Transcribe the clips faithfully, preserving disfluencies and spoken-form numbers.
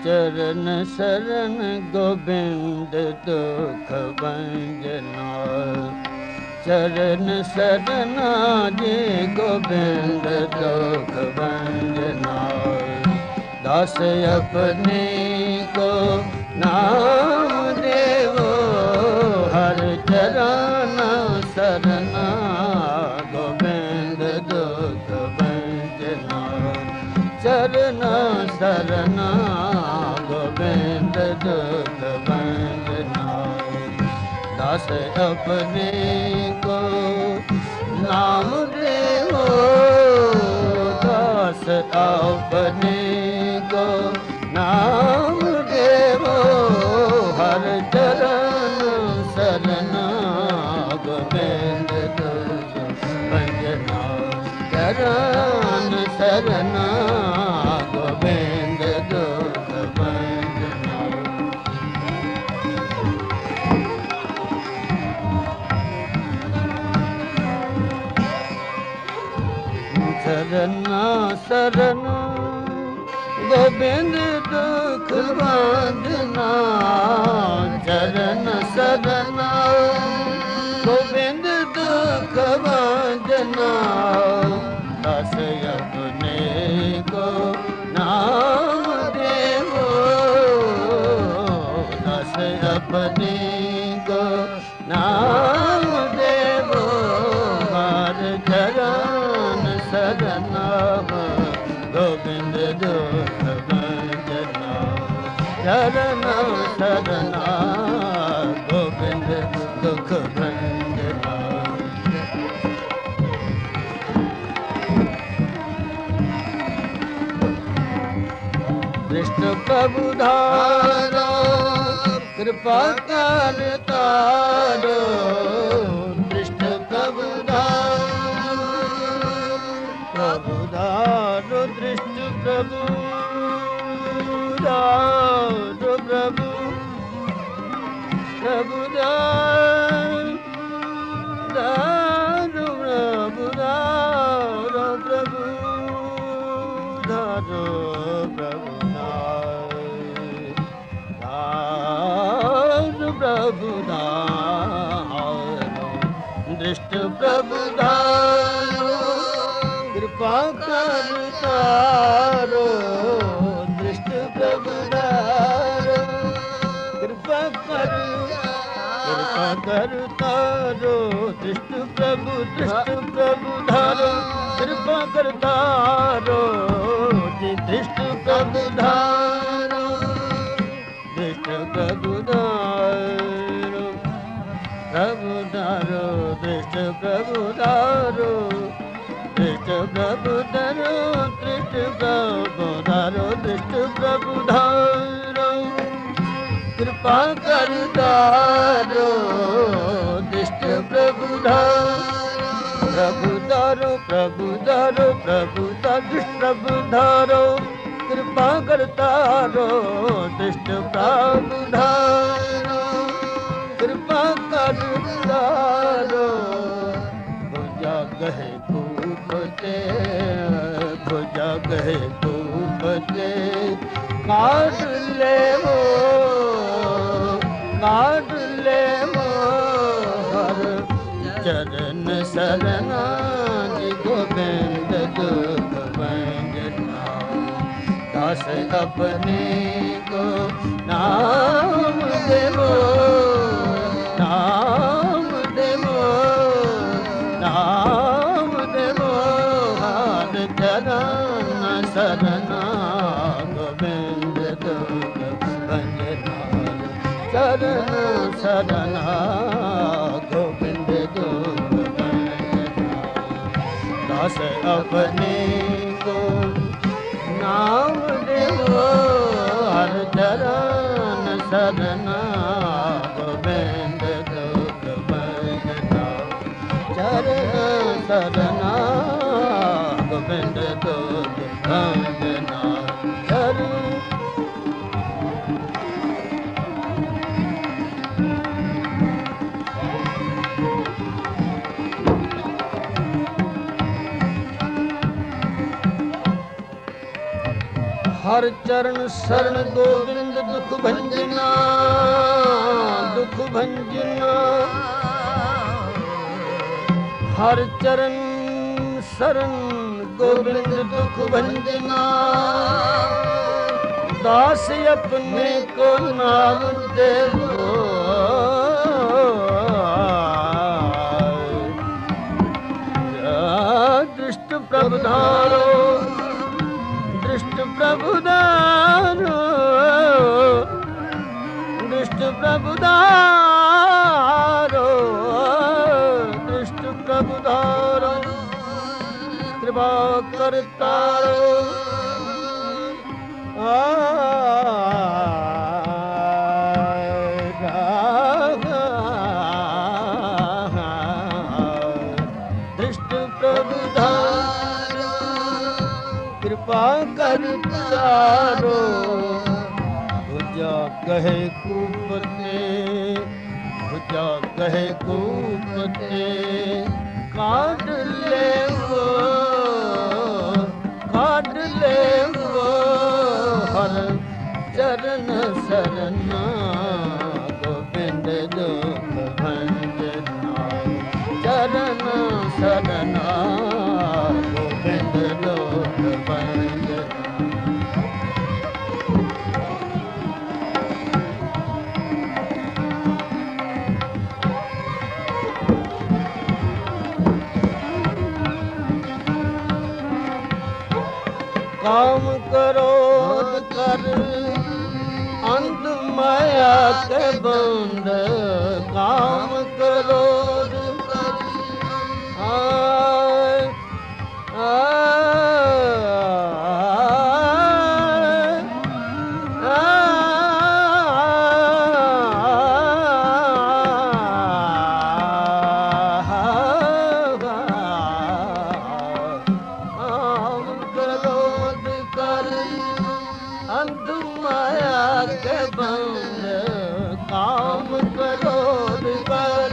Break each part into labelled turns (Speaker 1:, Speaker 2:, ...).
Speaker 1: चरण शरण गोविंद दुख भंजना। चरण शरण जी गोविंद दुख भंजना। दास अपने को नाम देवो हर चरण शरण गोविंद दुख भंजना। चरण शरण गोविंद दुख भंजना। दास अपने को नाम देवो दास अपने को नाम देवो हर चरण शरण गोविंद दुख भंजना। चरण शरण गोविंद दुख भंजना। चरण शरण गोविंद दुख भंजना। चरण शरण गोविंद दुख भंजना। दास अपने को नाम देवो दास अपने को नाम देवो हर चरण शरण गोविंद दुख भंजना। चरण शरण गोविंद दुख भंजना। दृष्ट प्रभु धारो कृपा कर तारो। दृष्ट प्रभु धारो प्रभु धारो। दृष्ट प्रभु धारो प्रभु प्रभु धारो प्रभु धारो प्रभु धारो प्रभु धारो प्रभु धारो। दृष्ट प्रभु धारो कृपा कर तारो। दृष्ट प्रभु धारो कृपा कर कृपा कर तारो। दृष्ट प्रभु दृष्ट प्रभु धारो कृपा कर तारो। दृष्ट प्रभु धारो दृष्ट प्रभु धारो प्रभु धारो। दृष्ट प्रभु धारो दृष्ट प्रभु धारो। दृष्ट प्रभु धारो दृष्ट प्रभु धारो कृपा कर तारो। दृष्ट प्रभु धारो प्रभु धारो प्रभु धारो प्रभु धारो। प्रभु धारो कृपा कर तारो। दृष्ट प्रभु धारो कृपा कर तारो। भुजा गहे कूपते भुजा गहे कूपते काट ले वो काट ले वो हर चरण शरण जी गोविंद दुख भंजना। दास अपने को नाम देवो नाम देवो नाम देवो हर चरण शरण गोविंद दुख भंजना। चरण शरण गोविंद दुख भंजना। दास अपने को नाम देवो हर चरण शरण गोविंद दुख भंजना। चरण शरण गोविंद दुख भंजना। चरण ਹਰ ਚਰਨ ਸਰਣ ਗੋਬਿੰਦ ਦੁਖ ਭੰਜਨਾ ਦੁਖ ਭੰਜਨਾ ਹਰ ਚਰਨ ਸਰਣ ਗੋਬਿੰਦ ਦੁਖ ਭੰਜਨਾ ਦਾਸ ਆਪਣੇ ਕੋ ਨਾਮ ਦੇਵੋ ਦ੍ਰਿਸ਼ਟ ਪ੍ਰਭ ਧਾਰੋ ਦ੍ਰਿਸ਼ਟ ਪ੍ਰਭ ਧਾਰੋ ਦ੍ਰਿਸ਼ਟ ਪ੍ਰਭ ਧਾਰੋ ਦ੍ਰਿਸ਼ਟ ਪ੍ਰਭ ਧਾਰੋ ਕਿਰਪਾ ਕਰਤਾਰੋ ਦ੍ਰਿਸ਼ਟ ਪ੍ਰਭ ਧਾਰੋ ਕਿਰਪਾ ਕਰਤਾਰੋ ਭੁਜਾ ਕਹੇ ਕੂਪਤੇ ਭੁਜਾ ਕਹੇ ਕੂਪਤੇ ਕਾਢ ਲੈਵੋ ਕਾਢ ਲੈਵੋ ਹਰ ਚਰਨ ਸਰਨਾ ਗੋਬਿੰਦ ਦੁਖ ਭੰਜਨਾ ਚਰਨ ਸਰਨਾ ਗੋਬਿੰਦ ਦੁਖ ਭੰਜਨਾ ਕਾਮ ਕ੍ਰੋਧ ਕਰ ਅੰਧ ਮਾਇਆ ਕੇ ਬੰਦ ਕਾਮ ਕ੍ਰੋਧ ਕਰ ਆਏ ਅੰਧ ਮਾਇਆ ਕੇ ਬੰਦ ਕਾਮ ਕ੍ਰੋਧ ਕਰ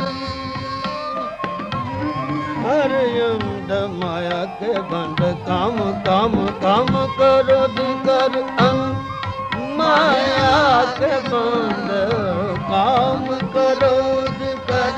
Speaker 1: ਹਰ ਅੰਧ ਮਾਇਆ ਕੇ ਬੰਦ ਕਾਮ ਕਾਮ ਕਾਮ ਕ੍ਰੋਧ ਕਰ ਅੰਧ ਮਾਇਆ ਕੇ ਬੰਦ ਕਾਮ ਕ੍ਰੋਧ ਕਰ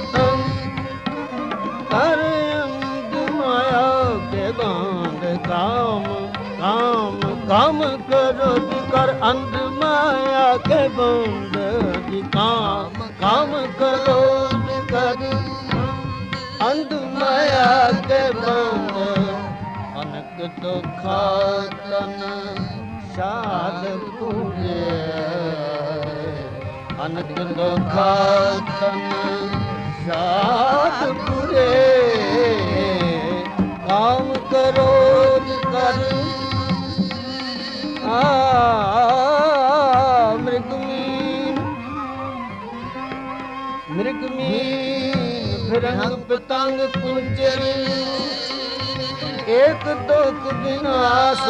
Speaker 1: ਹਰ ਅੰਧ ਮਾਇਆ ਕੇ ਬੰਦ ਕਾਮ ਕਾਮ ਕਾਮ ਕ੍ਰੋਧ ਕਰ ਅੰਧ ਮਾਇਆ ਕੇ ਬੰਦ ਕਾਮ ਕਾਮ ਕ੍ਰੋਧ ਕਰ ਅੰਧ ਮਾਇਆ ਕੇ ਬੰਦ ਅਨਕ ਦੁਖਾ ਤਨ ਸਾਧ ਪੂਰੇ ਅਨਕ ਦੁਖਾ ਤਨ ਸਾਧ ਪੂਰੇ ਕਾਮ ਕ੍ਰੋਧ ਕਰ ਮ੍ਰਿਗਮੀਨ ਮ੍ਰਿਗਮੀਨ ਫਿਰੰਗ ਪਤੰਗ ਕੁੰਚਰ ਏਕ ਦੁਖ ਵਿਨਾਸ਼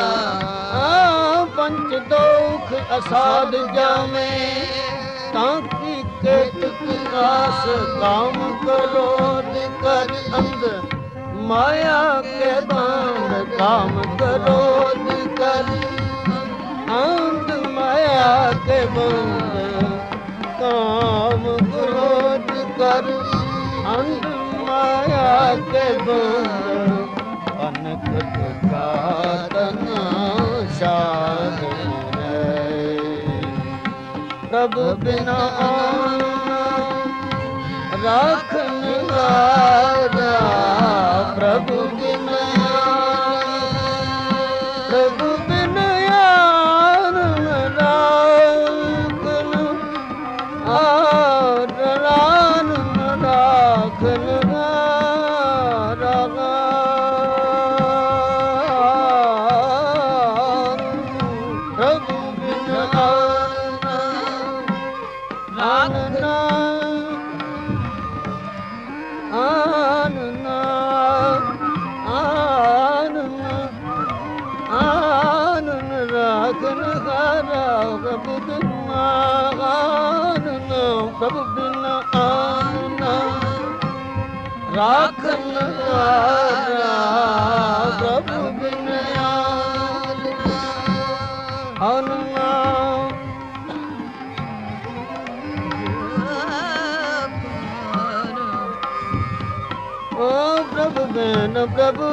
Speaker 1: ਪੰਚ ਦੁਖ ਅਸਾਧ ਜਾਵੇਂ ਤਾਂ ਕੀ ਕੇਤਕ ਕਾਸ ਕਾਮ ਕ੍ਰੋਧ ਕਰ ਅੰਧ ਮਾਇਆ ਕੇ ਬੰਦ ਕਾਮ ਕ੍ਰੋਧ ਕਰ ਅੰਧ ਮਾਇਆ ਕੇ ਬੰਦ ਕਾਮ ਕ੍ਰੋਧ ਕਰ ਅੰਧ ਮਾਇਆ ਕੇ ਬੰਦ ਅਨਕ ਦੁਖਾ ਤਨ ਸਾਧ ਪ੍ਰਭ ਬਿਨਾ ਰਾਖਨ ਹਾਰਾ ਪ੍ਰਭੂ ਬਿਨ ਪ੍ਰਭੂ ਬਿਨ ਯਾਰ ਰਾਖਨ ਆਰ ਰਾਨ ਰਾਖਨ ਰਾਗਾ ਪ੍ਰਭੂ ਬਿਨ ਰਾਖਨ ਆਨਨਾ ਆਨਨ ਆਨਨ ਰਾਖਨ ਹਾਰਾ ਪ੍ਰਭੂ ਬਿਨ ਆਨਨ ਪ੍ਰਭੂ ਬਿਨ ਆਨਨ ਰਾਖਨ ਹਾਰਾ ਪ੍ਰਭੂ ਬਿਨ ਆਨਨ चरण प्रभु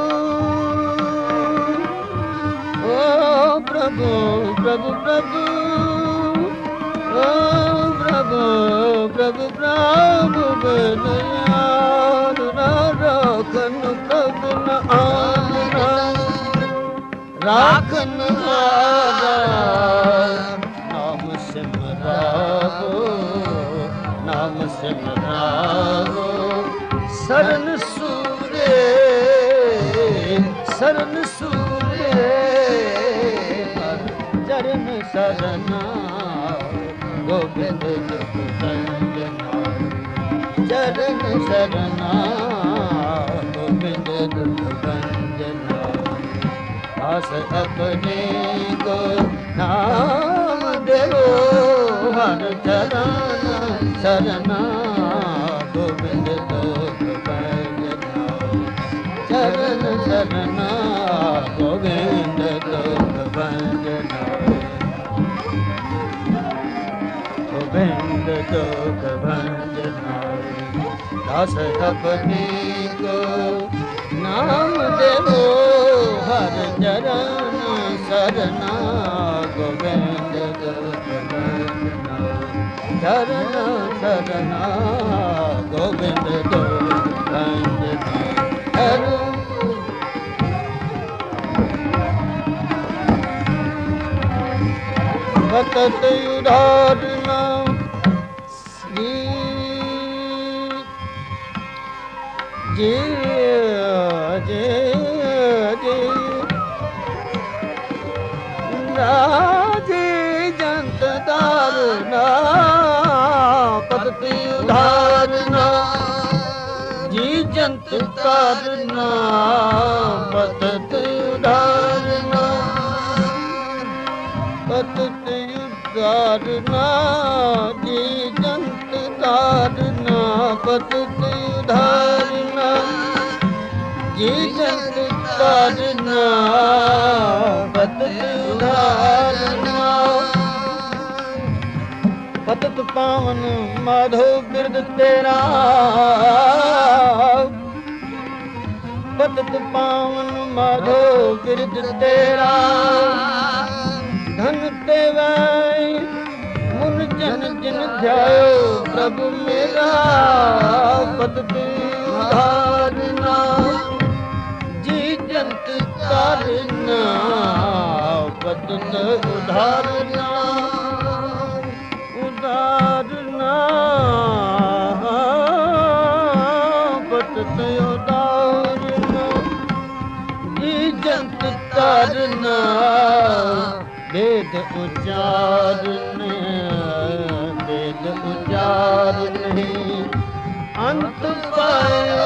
Speaker 1: ओ प्रभु प्रभु प्रभु ओ प्रभु प्रभु प्रभु बिन यार ना राखन प्रभु न आना राखन हारा नाम सिमरावो नाम सिमरावो सरन सूरे सरन सूरे चरण सरना गोविंद दुख भंजना चरण सरना गोविंद दुख भंजना आस अपने को नाम देवो हर चरण सरना गोविंद दुख भंजना चरण सरना गोविंद दुख भंजना गोविंद दुख भंजना दास अपने को नाम देवो हर चरण सरना गोविंद दुख भंजना चरण सरना गोविंद दुख भंजना भटत उदारना जी जी जी जी राजी जंत दारना पदत उदारना जी जंत तारना पदत उदारना पदत उदारना जी जंत तारना पदत उदारना जी जंत तारना पदत उदारना पतत पावन माधो बिरद तेरा पतत पावन माधो बिरद तेरा धन ते वै मुन जन जिन ध्यायो प्रभु मेरा पतत उधारना जी जंत तारना पतत उधारना उदारना पतत उदारना जी जंत तारना वेद उच्चारने वेद उच्चारने अंत पायो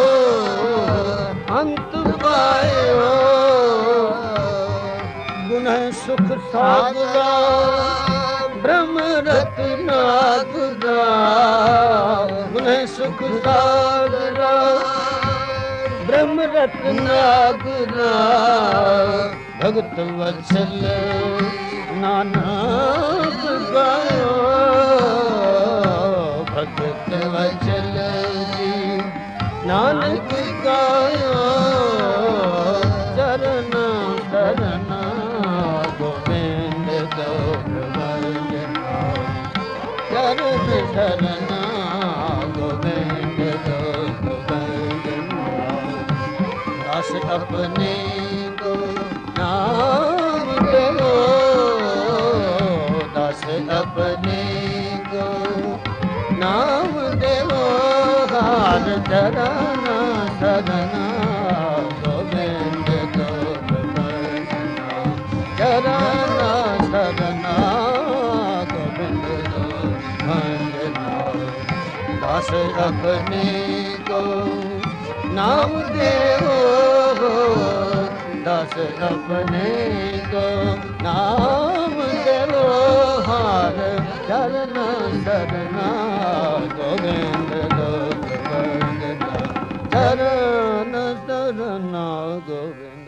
Speaker 1: अंत पायो गुण सुख सागरा ब्रह्म रत्नागुरा गुण सुख सागरा ब्रह्म रत्नागुरा भगत वत्सल नानक गायो भगत वत्सल जी नानक गायो चरण शरण गोविंद दुख भंजना चरण शरण गोविंद दुख भंजना दास अपने को नाम देवो दास अपने को नाम देवो हार चरण सदना गोविंद दुख भंजना चरण सदना गोविंद दुख भंजना दास अपने को नाम देवो दास अपने को नाम देवो हार चरण सरना गोविंद दुख भंजना चरण सरना गोविंद